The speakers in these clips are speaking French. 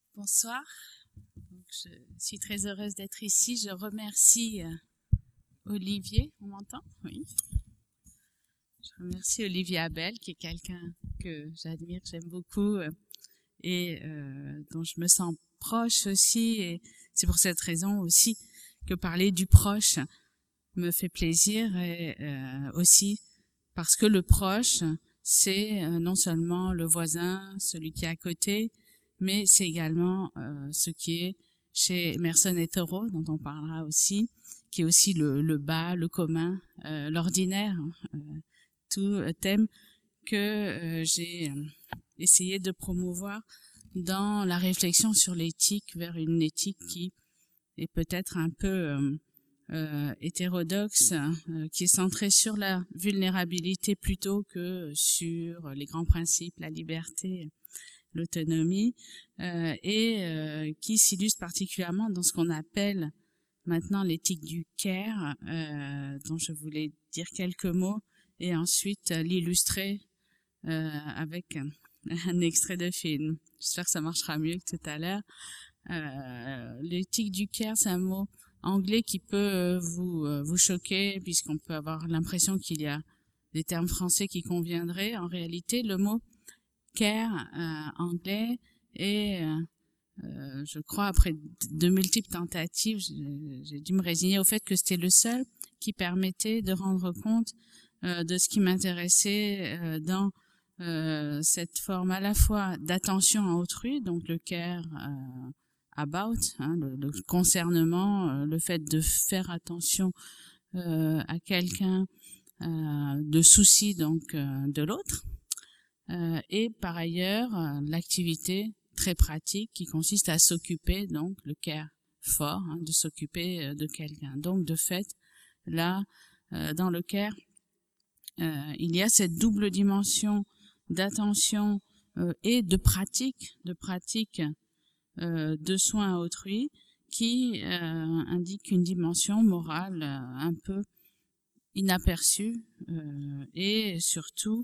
Bonsoir. Donc, je suis très heureuse d'être ici. Je remercie Olivier. On m'entend? Oui. Je remercie Olivier Abel, qui est quelqu'un que j'admire, que j'aime beaucoup et dont je me sens proche aussi. Et c'est pour cette raison aussi que parler du proche me fait plaisir et aussi parce que le proche, c'est non seulement le voisin, celui qui est à côté, mais c'est également ce qui est chez Emerson et Thoreau, dont on parlera aussi, qui est aussi le bas, le commun, l'ordinaire, tout thème que j'ai essayé de promouvoir dans la réflexion sur l'éthique vers une éthique qui est peut-être un peu hétérodoxe, qui est centrée sur la vulnérabilité plutôt que sur les grands principes, la liberté, l'autonomie, et qui s'illustre particulièrement dans ce qu'on appelle maintenant l'éthique du care, dont je voulais dire quelques mots, et ensuite l'illustrer avec un extrait de film. J'espère que ça marchera mieux que tout à l'heure. L'éthique du care, c'est un mot anglais qui peut vous choquer, puisqu'on peut avoir l'impression qu'il y a des termes français qui conviendraient. En réalité, le mot care anglais et je crois après de multiples tentatives, j'ai dû me résigner au fait que c'était le seul qui permettait de rendre compte de ce qui m'intéressait dans cette forme à la fois d'attention à autrui, donc le care about, hein, le concernement, le fait de faire attention à quelqu'un, de souci donc de l'autre. Et par ailleurs, l'activité très pratique qui consiste à s'occuper, donc le care for, hein, de s'occuper de quelqu'un. Donc de fait, là, dans le care, il y a cette double dimension d'attention et de pratique de soins à autrui qui indique une dimension morale un peu inaperçue et surtout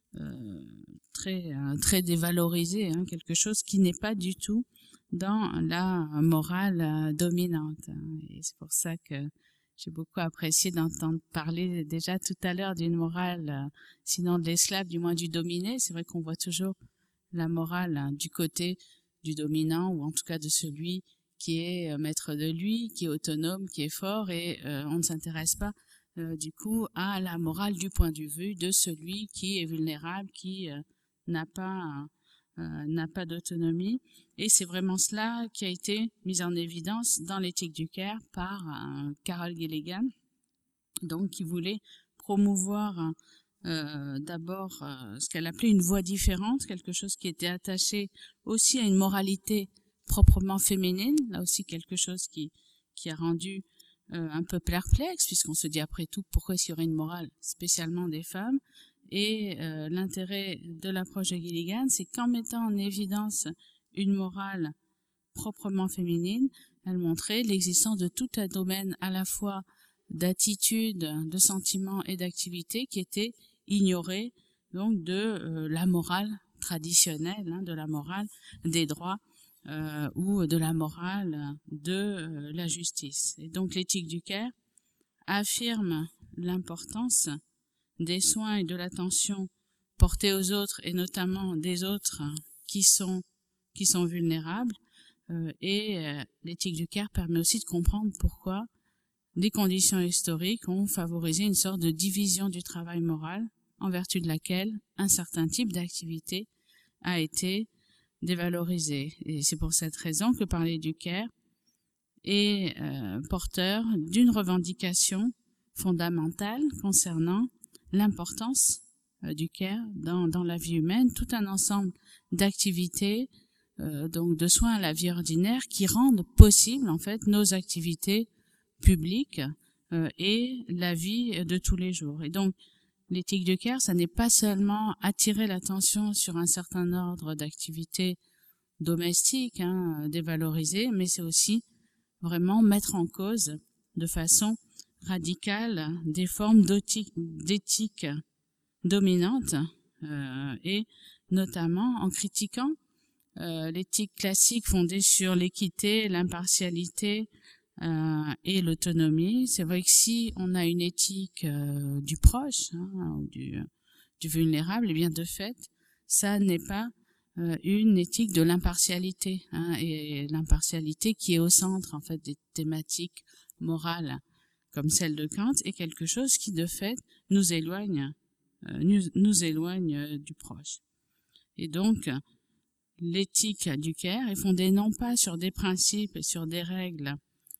très dévalorisé, hein, quelque chose qui n'est pas du tout dans la morale dominante. Et c'est pour ça que j'ai beaucoup apprécié d'entendre parler déjà tout à l'heure d'une morale, sinon de l'esclave, du moins du dominé. C'est vrai qu'on voit toujours la morale du côté du dominant, ou en tout cas de celui qui est maître de lui, qui est autonome, qui est fort, et on ne s'intéresse pas du coup à la morale du point de vue de celui qui est vulnérable, qui n'a pas d'autonomie. Et c'est vraiment cela qui a été mis en évidence dans l'éthique du care par Carol Gilligan, donc qui voulait promouvoir d'abord ce qu'elle appelait une voie différente, quelque chose qui était attaché aussi à une moralité proprement féminine, là aussi quelque chose qui a rendu un peu perplexe, puisqu'on se dit après tout pourquoi est-ce qu'il y aurait une morale spécialement des femmes. Et l'intérêt de l'approche de Gilligan, c'est qu'en mettant en évidence une morale proprement féminine, elle montrait l'existence de tout un domaine à la fois d'attitude, de sentiments et d'activité qui était ignoré donc de la morale traditionnelle, hein, de la morale des droits ou de la morale de la justice. Et donc l'éthique du care affirme l'importance des soins et de l'attention portés aux autres, et notamment des autres qui sont vulnérables. L'éthique du care permet aussi de comprendre pourquoi des conditions historiques ont favorisé une sorte de division du travail moral, en vertu de laquelle un certain type d'activité a été dévalorisé. Et c'est pour cette raison que parler du care est porteur d'une revendication fondamentale concernant l'importance du care dans la vie humaine, tout un ensemble d'activités, donc de soins à la vie ordinaire qui rendent possible en fait nos activités publiques et la vie de tous les jours. Et donc l'éthique du care, ça n'est pas seulement attirer l'attention sur un certain ordre d'activités domestiques, hein, dévalorisées, mais c'est aussi vraiment mettre en cause de façon radicale des formes d'éthique dominante et notamment en critiquant l'éthique classique fondée sur l'équité, l'impartialité et l'autonomie. C'est vrai que si on a une éthique du proche ou du vulnérable, eh bien de fait, ça n'est pas une éthique de l'impartialité, et l'impartialité qui est au centre en fait des thématiques morales comme celle de Kant est quelque chose qui de fait nous éloigne du proche. Et donc l'éthique du Caire est fondée non pas sur des principes et sur des règles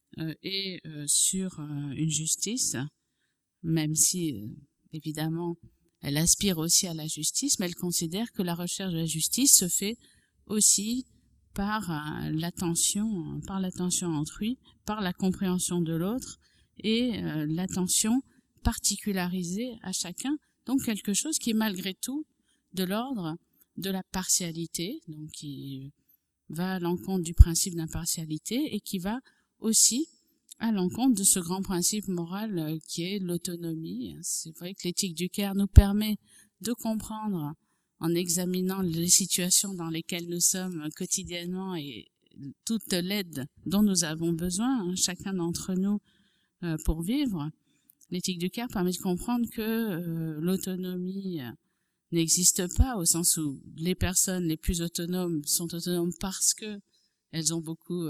et sur une justice, même si évidemment elle aspire aussi à la justice, mais elle considère que la recherche de la justice se fait aussi par l'attention autrui, par la compréhension de l'autre et l'attention particularisée à chacun, donc quelque chose qui est malgré tout de l'ordre de la partialité, donc qui va à l'encontre du principe d'impartialité et qui va aussi à l'encontre de ce grand principe moral qui est l'autonomie. C'est vrai que l'éthique du Caire nous permet de comprendre, en examinant les situations dans lesquelles nous sommes quotidiennement et toute l'aide dont nous avons besoin, chacun d'entre nous, pour vivre. L'éthique du Caire permet de comprendre que l'autonomie n'existe pas, au sens où les personnes les plus autonomes sont autonomes parce que elles ont beaucoup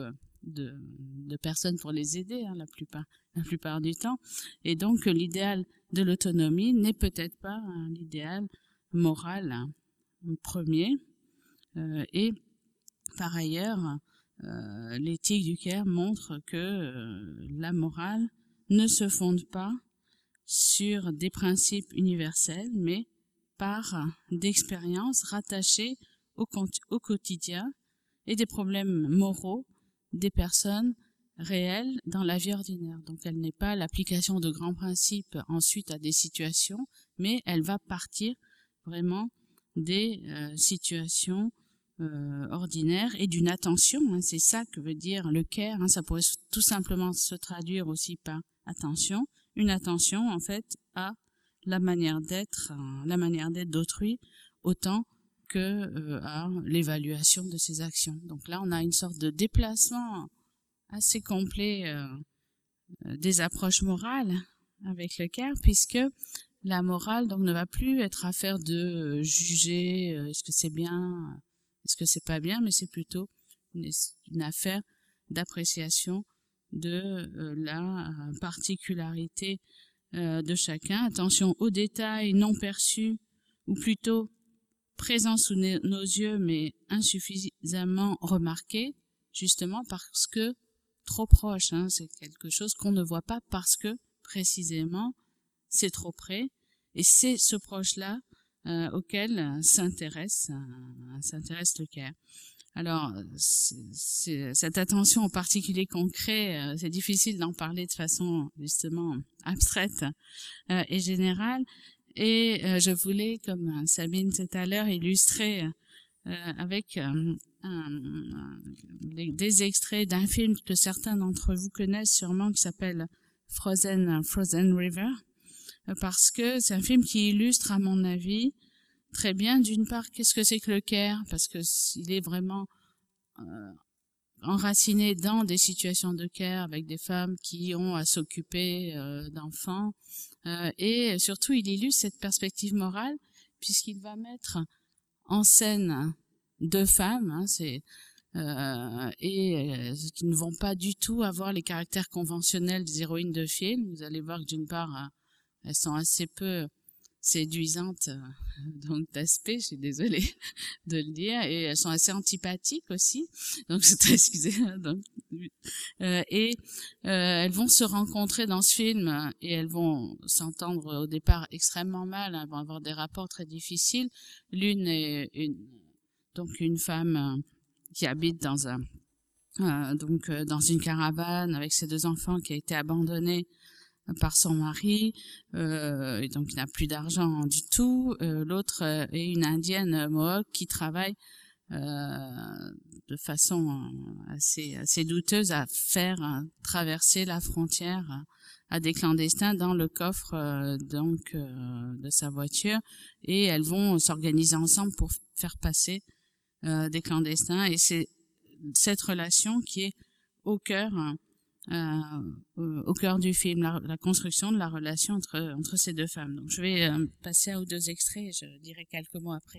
de personnes pour les aider, la plupart du temps. Et donc, l'idéal de l'autonomie n'est peut-être pas l'idéal moral premier. Et par ailleurs, l'éthique du Caire montre que la morale ne se fonde pas sur des principes universels, mais par d'expériences rattachées au quotidien et des problèmes moraux des personnes réelles dans la vie ordinaire. Donc elle n'est pas l'application de grands principes ensuite à des situations, mais elle va partir vraiment des situations ordinaires et d'une attention. C'est ça que veut dire le care. Ça pourrait tout simplement se traduire aussi par attention. Une attention en fait à la manière d'être d'autrui autant que à l'évaluation de ses actions. Donc là, on a une sorte de déplacement assez complet des approches morales avec le Caire, puisque la morale donc ne va plus être affaire de juger est-ce que c'est bien, est-ce que c'est pas bien, mais c'est plutôt une affaire d'appréciation de la particularité de chacun, attention aux détails non perçus, ou plutôt présents sous nos yeux mais insuffisamment remarqués, justement parce que trop proche, c'est quelque chose qu'on ne voit pas parce que précisément c'est trop près, et c'est ce proche-là auquel s'intéresse le Caire. Alors, cette attention en particulier qu'on crée, c'est difficile d'en parler de façon justement abstraite et générale. Et je voulais, comme Sabine tout à l'heure, illustrer avec des extraits d'un film que certains d'entre vous connaissent sûrement, qui s'appelle Frozen River, parce que c'est un film qui illustre, à mon avis, très bien, d'une part, qu'est-ce que c'est que le Caire, parce que il est vraiment enraciné dans des situations de Caire avec des femmes qui ont à s'occuper d'enfants, et surtout il illustre cette perspective morale puisqu'il va mettre en scène deux femmes, qui ne vont pas du tout avoir les caractères conventionnels des héroïnes de film. Vous allez voir que d'une part elles sont assez peu séduisantes donc d'aspect, je suis désolée de le dire, et elles sont assez antipathiques aussi, donc excusez-moi. Elles vont se rencontrer dans ce film et elles vont s'entendre au départ extrêmement mal, elles vont avoir des rapports très difficiles. L'une est une femme qui habite dans dans une caravane avec ses deux enfants, qui a été abandonnée par son mari, et donc il n'a plus d'argent du tout. L'autre est une indienne Mohawk qui travaille de façon assez douteuse à faire traverser la frontière à des clandestins dans le coffre de sa voiture, et elles vont s'organiser ensemble pour faire passer des clandestins, et c'est cette relation qui est au cœur du film, la construction de la relation entre ces deux femmes. Donc je vais passer à ou deux extraits et je dirai quelques mots après.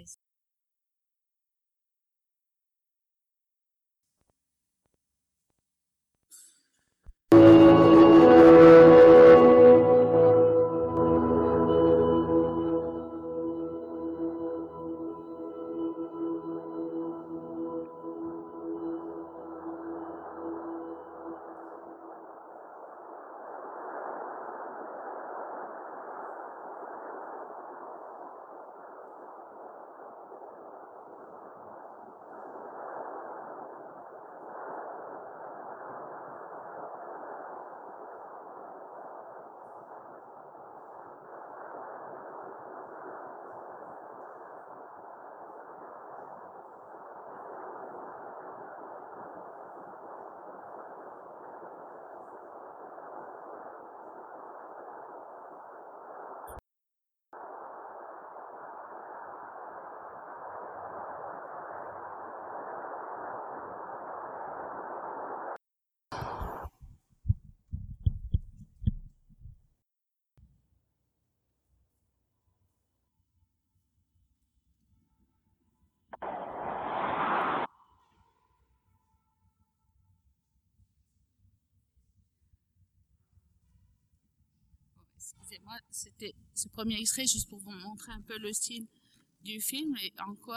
Excusez-moi, c'était ce premier extrait juste pour vous montrer un peu le style du film et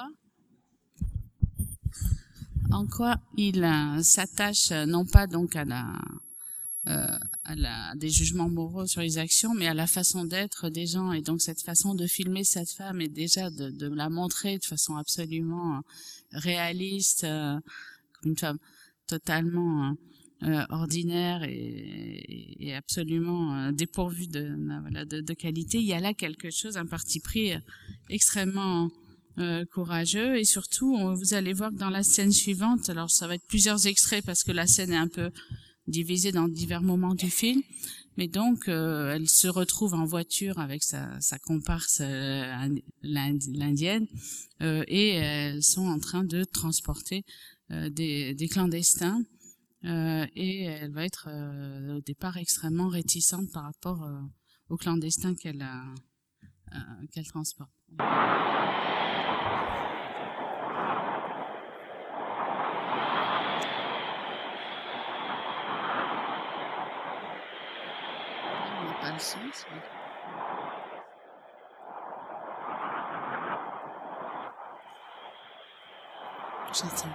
en quoi il s'attache non pas donc à des jugements moraux sur les actions, mais à la façon d'être des gens. Et donc cette façon de filmer cette femme et déjà de la montrer de façon absolument réaliste, comme une femme totalement ordinaire et absolument dépourvue de qualité. Il y a là quelque chose, un parti pris extrêmement courageux, et surtout vous allez voir que dans la scène suivante, alors ça va être plusieurs extraits parce que la scène est un peu divisée dans divers moments du film, mais donc elle se retrouve en voiture avec sa comparse l'indienne, et elles sont en train de transporter des clandestins, et elle va être au départ extrêmement réticente par rapport aux clandestins qu'elle transporte. Pas le sens. J'attends.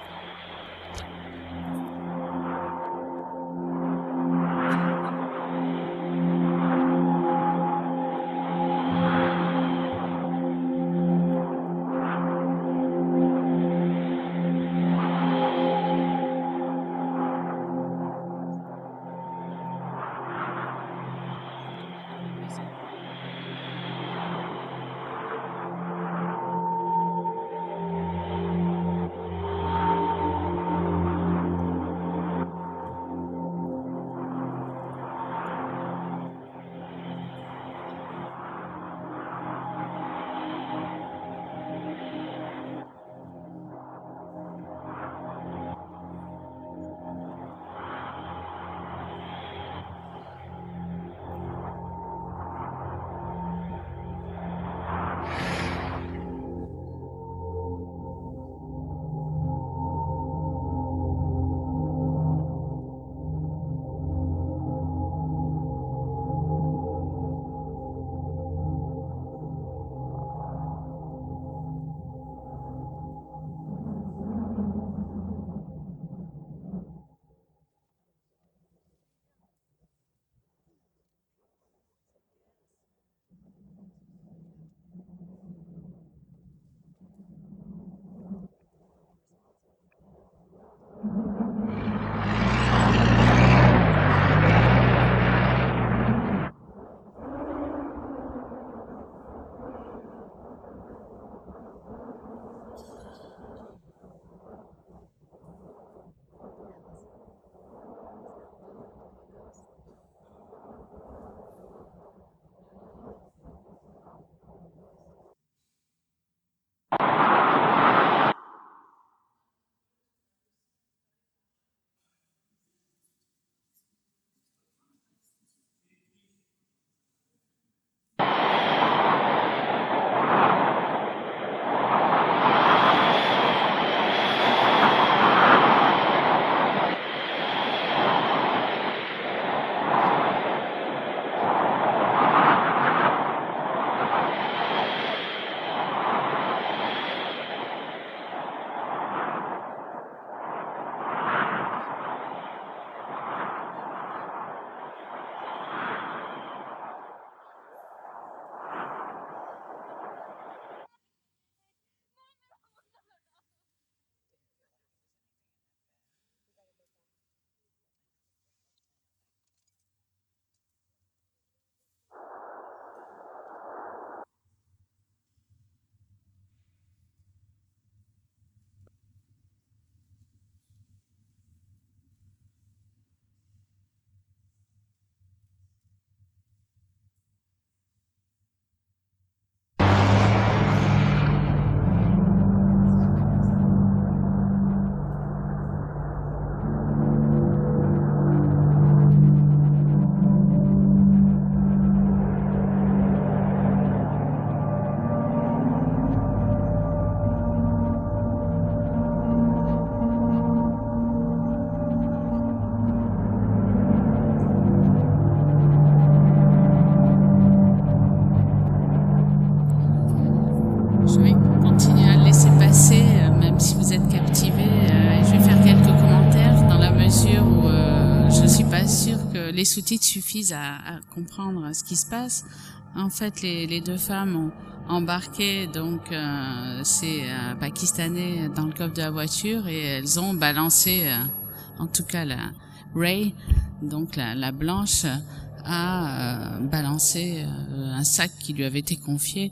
les sous-titres suffisent à comprendre ce qui se passe. En fait, les deux femmes ont embarqué donc ces Pakistanais dans le coffre de la voiture et elles ont balancé, en tout cas la Ray, donc la blanche, a balancé un sac qui lui avait été confié,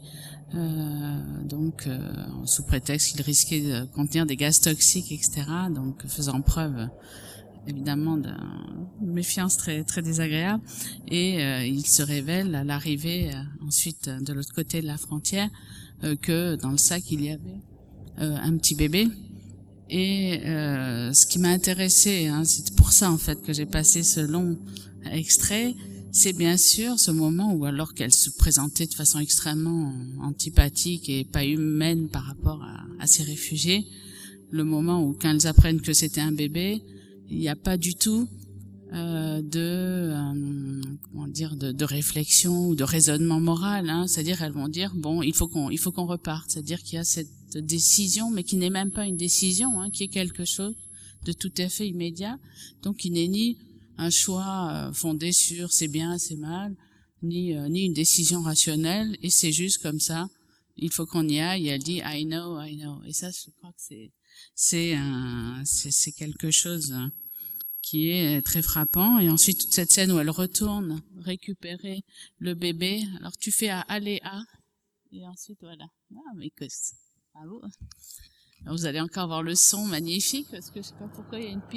sous prétexte qu'il risquait de contenir des gaz toxiques, etc. Donc faisant preuve évidemment de méfiance très très désagréable, et il se révèle à l'arrivée ensuite de l'autre côté de la frontière que dans le sac il y avait un petit bébé. Et ce qui m'a intéressé, c'est pour ça en fait que j'ai passé ce long extrait, c'est bien sûr ce moment où, alors qu'elle se présentait de façon extrêmement antipathique et pas humaine par rapport à ces réfugiés, le moment où quand elles apprennent que c'était un bébé, il n'y a pas du tout de réflexion ou de raisonnement moral, c'est-à-dire elles vont dire bon, il faut qu'on reparte, c'est-à-dire qu'il y a cette décision, mais qui n'est même pas une décision, qui est quelque chose de tout à fait immédiat, donc qui n'est ni un choix fondé sur c'est bien, c'est mal, ni une décision rationnelle, et c'est juste comme ça, il faut qu'on y aille, et elle dit I know, et ça je crois que c'est quelque chose qui est très frappant. Et ensuite toute cette scène où elle retourne récupérer le bébé, alors tu fais aller à, et ensuite voilà, mais que bravo. Alors vous allez encore voir le son magnifique, parce que je sais pas pourquoi il y a une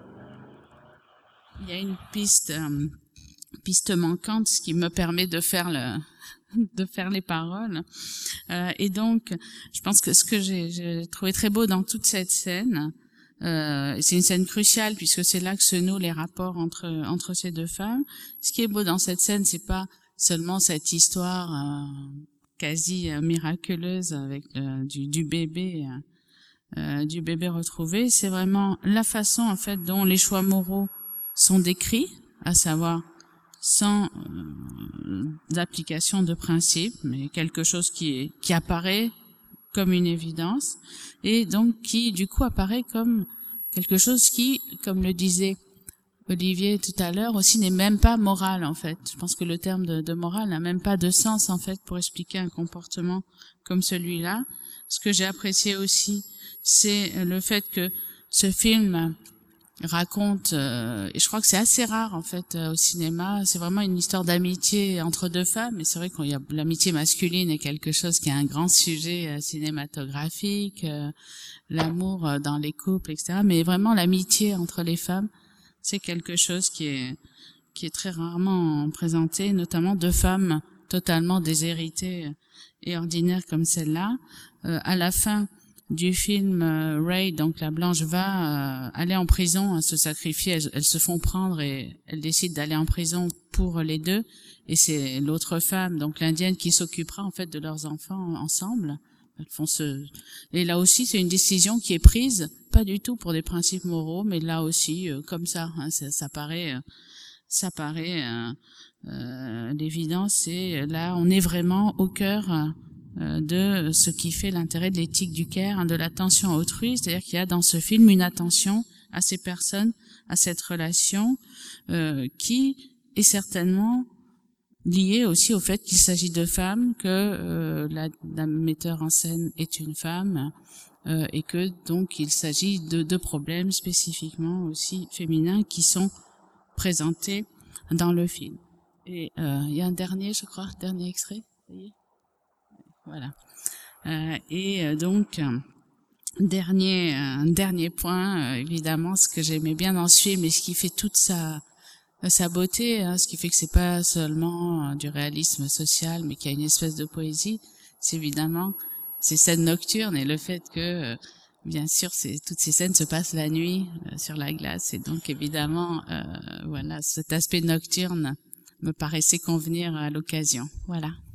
piste manquante, ce qui me permet de faire les paroles. Et donc, je pense que ce que j'ai trouvé très beau dans toute cette scène, c'est une scène cruciale puisque c'est là que se nouent les rapports entre ces deux femmes. Ce qui est beau dans cette scène, c'est pas seulement cette histoire quasi miraculeuse avec du bébé retrouvé, c'est vraiment la façon en fait dont les choix moraux sont décrits, à savoir sans application de principe, mais quelque chose qui apparaît comme une évidence, et donc qui du coup apparaît comme quelque chose qui, comme le disait Olivier tout à l'heure, aussi n'est même pas moral en fait. Je pense que le terme de morale n'a même pas de sens en fait pour expliquer un comportement comme celui-là. Ce que j'ai apprécié aussi, c'est le fait que ce film raconte, et je crois que c'est assez rare en fait au cinéma, c'est vraiment une histoire d'amitié entre deux femmes, et c'est vrai qu'il y a l'amitié masculine est quelque chose qui est un grand sujet cinématographique, l'amour dans les couples, etc. Mais vraiment l'amitié entre les femmes, c'est quelque chose qui est très rarement présenté, notamment deux femmes totalement déshéritées et ordinaires comme celle-là. À la fin du film, Ray, donc la blanche, va aller en prison, se sacrifier, elles se font prendre et elles décident d'aller en prison pour les deux, et c'est l'autre femme, donc l'indienne, qui s'occupera en fait de leurs enfants ensemble. Elles font et là aussi c'est une décision qui est prise pas du tout pour des principes moraux, mais là aussi comme ça, ça paraît l'évidence, et là on est vraiment au cœur de ce qui fait l'intérêt de l'éthique du care, de l'attention à autrui, c'est-à-dire qu'il y a dans ce film une attention à ces personnes, à cette relation qui est certainement liée aussi au fait qu'il s'agit de femmes, que la metteur en scène est une femme, et que donc il s'agit de problèmes spécifiquement aussi féminins qui sont présentés dans le film. Et il y a un dernier extrait, ça y est. Voilà. Donc dernier point, évidemment, ce que j'aimais bien dans ce film et ce qui fait toute sa beauté, ce qui fait que c'est pas seulement du réalisme social, mais qu'il y a une espèce de poésie, c'est évidemment ces scènes nocturnes et le fait que bien sûr toutes ces scènes se passent la nuit sur la glace, et donc évidemment voilà, cet aspect nocturne me paraissait convenir à l'occasion. Voilà.